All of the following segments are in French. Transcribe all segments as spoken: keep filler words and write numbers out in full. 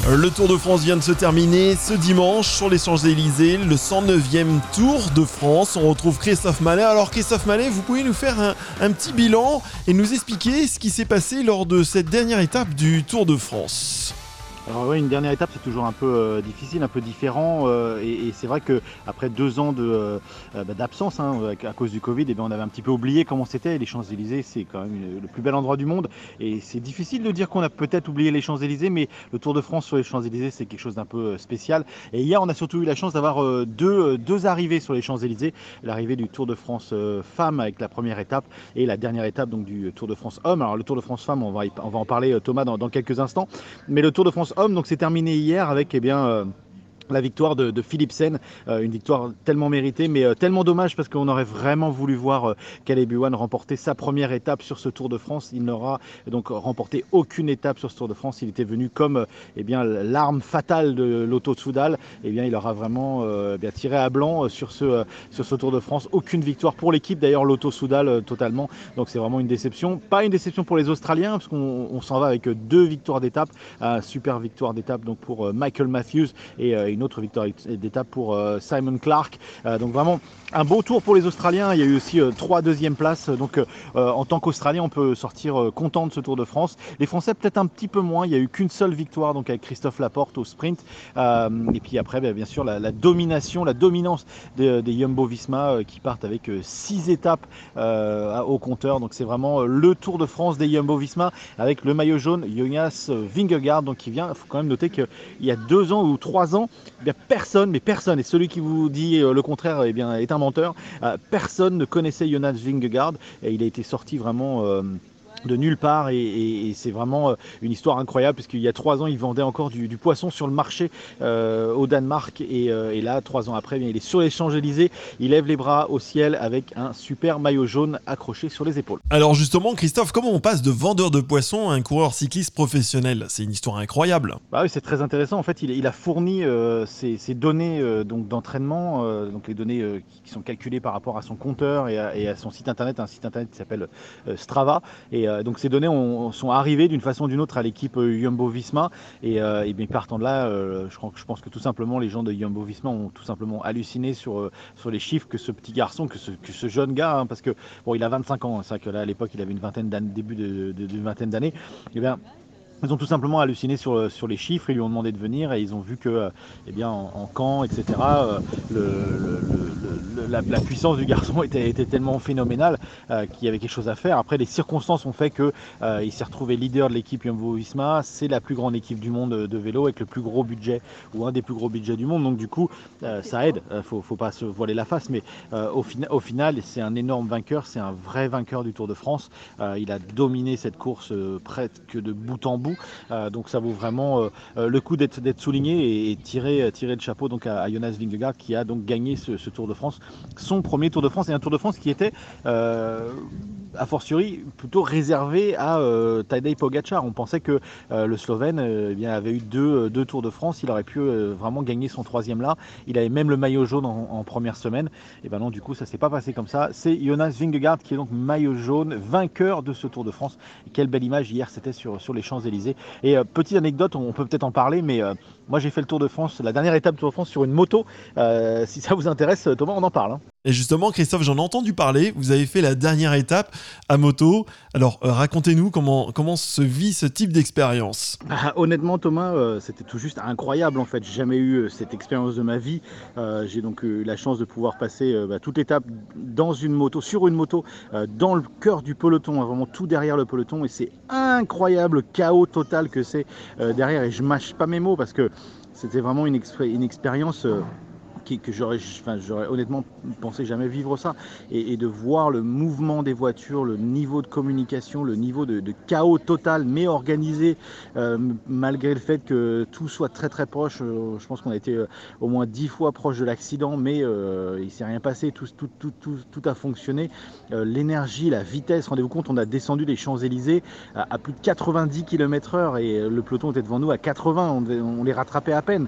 Le Tour de France vient de se terminer ce dimanche sur les Champs-Élysées, le cent neuvième Tour de France. On retrouve Christophe Mallet. Alors Christophe Mallet, vous pouvez nous faire un, un petit bilan et nous expliquer ce qui s'est passé lors de cette dernière étape du Tour de France. Alors oui, une dernière étape, c'est toujours un peu euh, difficile, un peu différent, euh, et, et c'est vrai qu'après deux ans de, euh, bah, d'absence hein, à cause du Covid, eh bien, on avait un petit peu oublié comment c'était. Les Champs-Élysées, c'est quand même une, le plus bel endroit du monde, et c'est difficile de dire qu'on a peut-être oublié les Champs-Élysées, mais le Tour de France sur les Champs-Élysées, c'est quelque chose d'un peu spécial. Et hier, on a surtout eu la chance d'avoir euh, deux, deux arrivées sur les Champs-Élysées, l'arrivée du Tour de France euh, femmes avec la première étape, et la dernière étape donc, du Tour de France hommes. Alors le Tour de France femmes, on va, y, on va en parler Thomas dans, dans quelques instants, mais le Tour de France hommes, donc c'est terminé hier avec eh bien euh, la victoire de, de Philipsen, euh, une victoire tellement méritée, mais euh, tellement dommage parce qu'on aurait vraiment voulu voir euh, Caleb Ewan remporter sa première étape sur ce Tour de France. Il n'aura donc remporté aucune étape sur ce Tour de France. Il était venu comme euh, eh bien l'arme fatale de Lotto-Soudal. Eh bien, il aura vraiment euh, eh bien, tiré à blanc sur ce, euh, sur ce Tour de France. Aucune victoire pour l'équipe, d'ailleurs Lotto-Soudal euh, totalement. Donc c'est vraiment une déception. Pas une déception pour les Australiens parce qu'on on s'en va avec deux victoires d'étape. Euh, super victoire d'étape donc pour euh, Michael Matthews et euh, une autre victoire d'étape pour euh, Simon Clark. Euh, donc vraiment un beau tour pour les Australiens. Il y a eu aussi euh, trois deuxièmes places. Donc euh, en tant qu'Australien, on peut sortir euh, content de ce Tour de France. Les Français peut-être un petit peu moins. Il n'y a eu qu'une seule victoire donc avec Christophe Laporte au sprint. Euh, et puis après, bien, bien sûr, la, la domination, la dominance des, des Jumbo-Visma euh, qui partent avec euh, six étapes euh, au compteur. Donc c'est vraiment euh, le Tour de France des Jumbo-Visma avec le maillot jaune Jonas Vingegaard. Donc qui vient. Il faut quand même noter qu'il y a deux ans ou trois ans, eh bien, personne, mais personne, et celui qui vous dit le contraire eh bien, est un menteur, euh, personne ne connaissait Jonas Vingegaard, et il a été sorti vraiment euh, de nulle part, et, et, et c'est vraiment une histoire incroyable, puisqu'il y a trois ans, il vendait encore du, du poisson sur le marché euh, au Danemark, et, euh, et là, trois ans après, eh bien, il est sur les Champs-Élysées, il lève les bras au ciel avec un super maillot jaune accroché sur les épaules. Alors justement, Christophe, comment on passe de vendeur de poissons à un coureur cycliste professionnel? C'est une histoire incroyable. Bah oui, c'est très intéressant. En fait, il, il a fourni euh, ses, ses données euh, donc d'entraînement, euh, donc les données euh, qui sont calculées par rapport à son compteur et à, et à son site internet, un site internet qui s'appelle euh, Strava. Et euh, donc ces données ont, sont arrivées d'une façon ou d'une autre à l'équipe euh, Jumbo-Visma. Et, euh, et bien partant de là, euh, je, crois, je pense que tout simplement les gens de Jumbo-Visma ont tout simplement halluciné sur, euh, sur les chiffres que ce petit garçon, que ce, que ce jeune gars, hein, parce que bon, il a vingt-cinq ans. C'est vrai que là, à l'époque, il avait une vingtaine d'années, début de, de, d'une vingtaine d'années. Et bien, ils ont tout simplement halluciné sur, sur les chiffres, ils lui ont demandé de venir et ils ont vu que, euh, eh bien, en, en camp, et cetera, euh, le, le, le, la, la puissance du garçon était, était tellement phénoménale euh, qu'il y avait quelque chose à faire. Après, les circonstances ont fait qu'il euh, s'est retrouvé leader de l'équipe Jumbo-Visma. C'est la plus grande équipe du monde de vélo avec le plus gros budget, ou un des plus gros budgets du monde. Donc du coup, euh, ça aide. Il ne faut, faut pas se voiler la face, mais euh, au, fin, au final, c'est un énorme vainqueur. C'est un vrai vainqueur du Tour de France. Euh, il a dominé cette course euh, presque de bout en bout. Euh, donc ça vaut vraiment euh, le coup d'être d'être souligné et, et tirer, tirer le chapeau donc à, à Jonas Vingegaard qui a donc gagné ce, ce Tour de France, son premier Tour de France, et un Tour de France qui était euh, a fortiori plutôt réservé à euh, Tadej Pogačar. On pensait que euh, le Slovène euh, eh bien, avait eu deux, deux Tours de France, il aurait pu euh, vraiment gagner son troisième là, il avait même le maillot jaune en, en première semaine, et ben non, du coup ça s'est pas passé comme ça. C'est Jonas Vingegaard qui est donc maillot jaune, vainqueur de ce Tour de France. Et quelle belle image hier, c'était sur, sur les Champs-Élysées. Et euh, petite anecdote, on peut peut-être en parler, mais euh, moi j'ai fait le Tour de France, la dernière étape du Tour de France sur une moto. Euh, si ça vous intéresse, Thomas, on en parle. Hein. Et justement, Christophe, j'en ai entendu parler. Vous avez fait la dernière étape à moto. Alors, euh, racontez-nous comment, comment se vit ce type d'expérience. Ah, honnêtement, Thomas, euh, c'était tout juste incroyable en fait. J'ai jamais eu euh, cette expérience de ma vie. Euh, j'ai donc eu la chance de pouvoir passer euh, bah, toute l'étape dans une moto, sur une moto, euh, dans le cœur du peloton, hein, vraiment tout derrière le peloton. Et c'est incroyable, le chaos total que c'est euh, derrière. Et je mâche pas mes mots parce que c'était vraiment une, expé- une expérience. Euh, que j'aurais, enfin, j'aurais honnêtement pensé jamais vivre ça, et, et de voir le mouvement des voitures, le niveau de communication, le niveau de, de chaos total mais organisé, euh, malgré le fait que tout soit très très proche. Euh, je pense qu'on a été euh, au moins dix fois proche de l'accident, mais euh, il s'est rien passé, tout, tout, tout, tout, tout a fonctionné. Euh, l'énergie, la vitesse, rendez-vous compte, on a descendu les Champs-Élysées à, à plus de quatre-vingt-dix kilomètres heure et le peloton était devant nous à quatre-vingts, on, on les rattrapait à peine.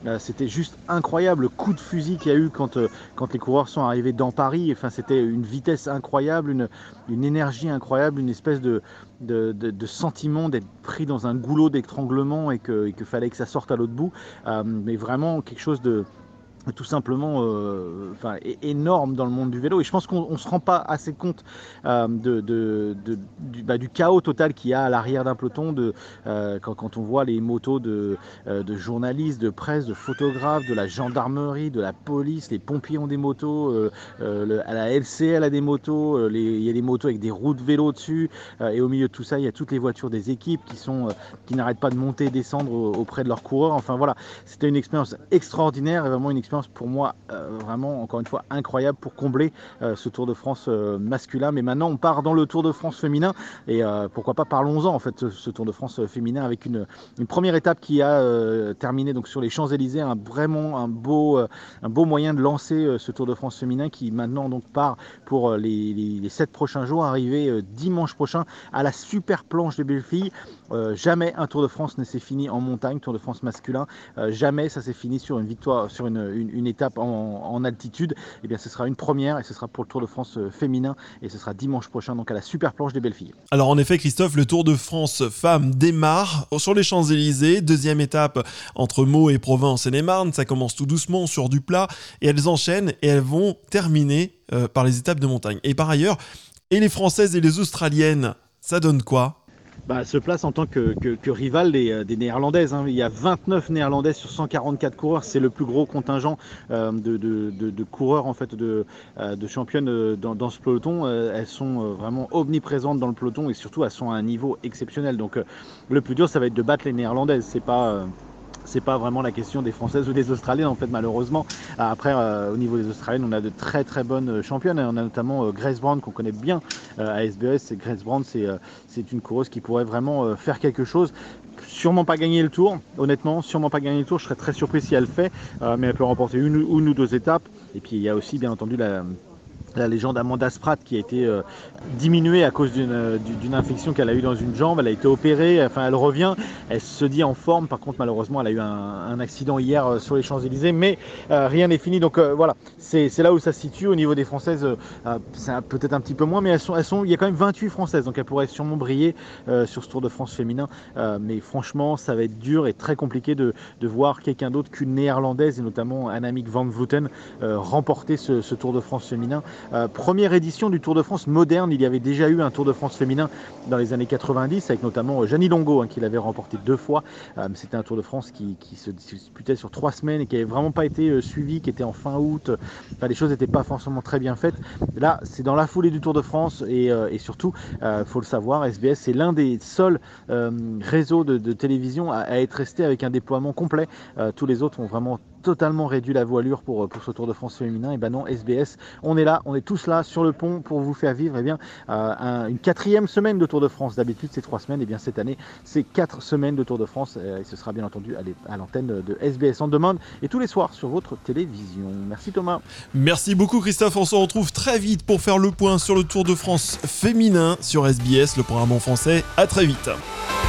Euh, c'était juste incroyable le coup de fusil qu'il y a eu quand, euh, quand les coureurs sont arrivés dans Paris. Enfin, c'était une vitesse incroyable, une, une énergie incroyable, une espèce de, de, de, de sentiment d'être pris dans un goulot d'étranglement et que, et que fallait que ça sorte à l'autre bout. Euh, mais vraiment quelque chose de tout simplement euh, enfin, énorme dans le monde du vélo, et je pense qu'on ne se rend pas assez compte euh, de, de, de, du, bah, du chaos total qu'il y a à l'arrière d'un peloton, de, euh, quand, quand on voit les motos de, euh, de journalistes, de presse, de photographes, de la gendarmerie, de la police, les pompiers ont des motos, euh, euh, le, à la L C L a des motos, euh, les, il y a des motos avec des roues de vélo dessus, euh, et au milieu de tout ça il y a toutes les voitures des équipes qui, sont, euh, qui n'arrêtent pas de monter et descendre auprès de leurs coureurs. Enfin voilà, c'était une expérience extraordinaire et vraiment une expérience pour moi euh, vraiment encore une fois incroyable pour combler euh, ce Tour de France euh, masculin. Mais maintenant on part dans le Tour de France féminin, et euh, pourquoi pas parlons-en en fait ce, ce Tour de France féminin avec une, une première étape qui a euh, terminé donc sur les Champs-Élysées, un, vraiment un beau, euh, un beau moyen de lancer euh, ce Tour de France féminin qui maintenant donc part pour euh, les, les, les sept prochains jours, arrivé euh, dimanche prochain à la super planche des Bellefilles. Euh, jamais un Tour de France ne s'est fini en montagne, Tour de France masculin, euh, jamais ça s'est fini sur une victoire, sur une, une, une étape en, en altitude. Et bien ce sera une première, et ce sera pour le Tour de France féminin, et ce sera dimanche prochain donc à la super planche des Bellefilles. Alors en effet Christophe, le Tour de France femmes démarre sur les Champs-Élysées, deuxième étape entre Meaux et Provins en Seine-et-Marne, ça commence tout doucement sur du plat et elles enchaînent et elles vont terminer euh, par les étapes de montagne. Et par ailleurs, et les Françaises et les Australiennes, ça donne quoi ? Bah, se place en tant que, que, que rival des, des Néerlandaises. Hein. Il y a vingt-neuf Néerlandaises sur cent quarante-quatre coureurs. C'est le plus gros contingent euh, de, de, de, de coureurs, en fait, de, euh, de championnes dans, dans ce peloton. Euh, elles sont vraiment omniprésentes dans le peloton, et surtout elles sont à un niveau exceptionnel. Donc euh, le plus dur, ça va être de battre les Néerlandaises. C'est pas... Euh, c'est pas vraiment la question des Françaises ou des Australiennes en fait, malheureusement. Après euh, au niveau des Australiennes, on a de très très bonnes championnes. On a notamment euh, Grace Brown qu'on connaît bien euh, à S B S. Grace Brown, c'est euh, c'est une coureuse qui pourrait vraiment euh, faire quelque chose. Sûrement pas gagner le Tour, honnêtement, sûrement pas gagner le Tour. Je serais très surpris si elle le fait, euh, mais elle peut remporter une, une ou deux étapes. Et puis il y a aussi bien entendu la la légende Amanda Spratt qui a été euh, diminuée à cause d'une, euh, d'une infection qu'elle a eue dans une jambe. Elle a été opérée, enfin elle revient, elle se dit en forme. Par contre malheureusement elle a eu un, un accident hier euh, sur les Champs-Élysées, mais euh, rien n'est fini. Donc euh, voilà, c'est, c'est là où ça se situe. Au niveau des Françaises, euh, c'est peut-être un petit peu moins, mais elles sont, elles sont, il y a quand même vingt-huit Françaises, donc elles pourraient sûrement briller euh, sur ce Tour de France féminin. Euh, mais franchement ça va être dur et très compliqué de, de voir quelqu'un d'autre qu'une Néerlandaise, et notamment Annemiek van Vleuten, euh, remporter ce, ce Tour de France féminin. Euh, première édition du Tour de France moderne. Il y avait déjà eu un Tour de France féminin dans les années quatre-vingt-dix avec notamment Jeannie Longo hein, qui l'avait remporté deux fois. Euh, c'était un Tour de France qui, qui se disputait sur trois semaines et qui n'avait vraiment pas été euh, suivi, qui était en fin août. Enfin, les choses n'étaient pas forcément très bien faites. Là, c'est dans la foulée du Tour de France, et, euh, et surtout, il euh, faut le savoir, S B S c'est l'un des seuls euh, réseaux de, de télévision à, à être resté avec un déploiement complet. Euh, tous les autres ont vraiment totalement réduit la voilure pour, pour ce Tour de France féminin. Et ben non, S B S, on est là, on est tous là sur le pont pour vous faire vivre eh bien, euh, un, une quatrième semaine de Tour de France. D'habitude c'est trois semaines, et bien cette année c'est quatre semaines de Tour de France, et ce sera bien entendu à l'antenne de S B S On Demand et tous les soirs sur votre télévision. Merci Thomas. Merci beaucoup Christophe, on se retrouve très vite pour faire le point sur le Tour de France féminin sur S B S, le programme en français. À très vite.